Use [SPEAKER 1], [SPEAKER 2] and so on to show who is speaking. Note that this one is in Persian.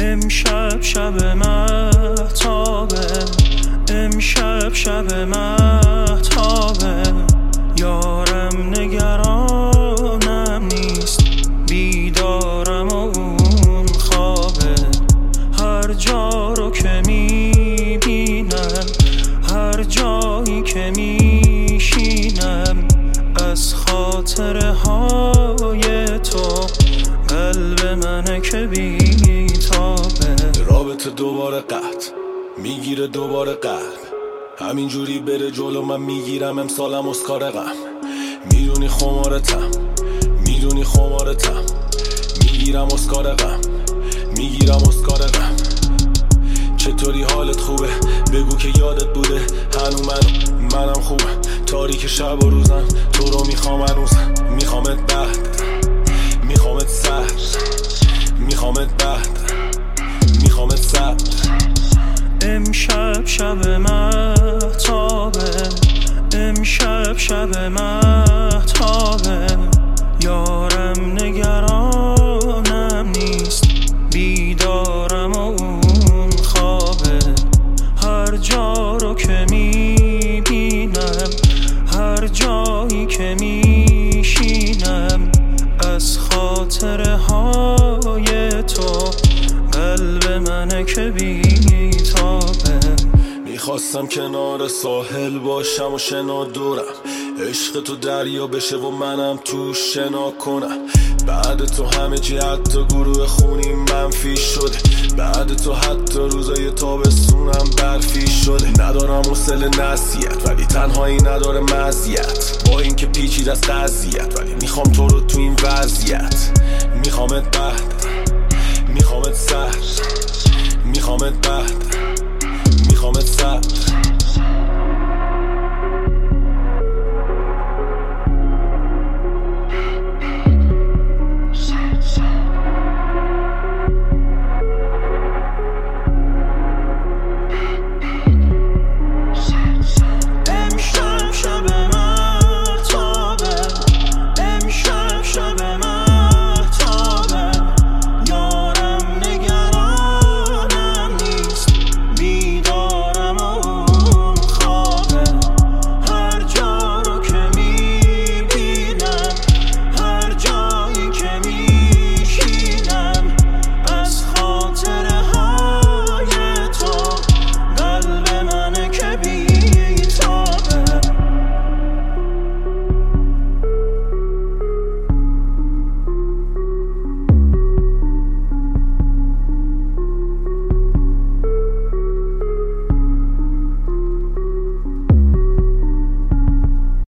[SPEAKER 1] امشب شب مهتابه، امشب شب مهتابه، یارم نگرانم نیست، بیدارم و اون خوابه. هر جا رو که میبینم، هر جایی که میشینم، از خاطره های تو قلب منه که بیتابه.
[SPEAKER 2] رابطه دوباره قطع میگیره، دوباره قلب همینجوری بره جلو، من میگیرم امسالم اسکار غم. میدونی خمارتم، میدونی خمارتم، میگیرم اسکار غم، میگیرم اسکار غم. چطوری حالت خوبه؟ بگو که یادت بوده هنو منم خوبم. تاریک شب و روزم تو رو میخوام هنوزم. میخوامت بعد، میخوامت سر، میخوامت بعد، میخوامت سر.
[SPEAKER 1] امشب شب مهتابه، امشب شب مهتابه، یارم نگرانم نیست، بیدارم و اون خوابه. هر جا رو که میبینم، هر جایی که میشینم، از خاطره های تو قلب منه که بیتابه.
[SPEAKER 2] میخواستم کنار ساحل باشم و شنا دورم، عشق تو دریا بشه و منم تو شنا کنم. بعد تو همه چی حتی گروه خونی منفی شده، بعد تو حتی روزای تابستونم برفی شده. ندارم حوصله نصیحت ولی تنهایی نداره مزیت، با این که پیچید از قضیت ولی میخوام تو رو تو این وضعیت. میخوامت بعد، میخوامت سر، میخوامت بعد.